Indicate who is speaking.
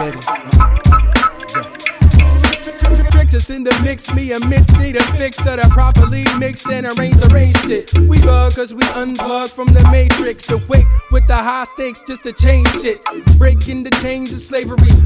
Speaker 1: get it. Tricks is in the mix, me and Mitch need a fix of the properly mixed and arrange shit. We bug cause we unplug from the matrix. Awake with the high stakes just to change shit. Breaking the chains of slavery,